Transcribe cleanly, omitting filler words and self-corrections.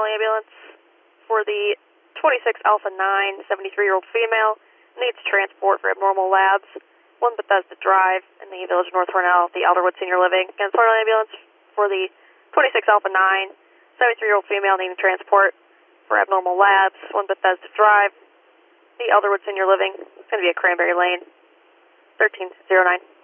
ambulance for the 26 Alpha 9, 73-year-old female, needs transport for abnormal labs. 1 Bethesda Drive in the Village of North Hornell, the Alderwood Senior Living. Again, Hornell ambulance for the 26 Alpha 9, 73-year-old female needing transport for abnormal labs. 1 Bethesda Drive, the Alderwood Senior Living. It's going to be at Cranberry Lane, 1309.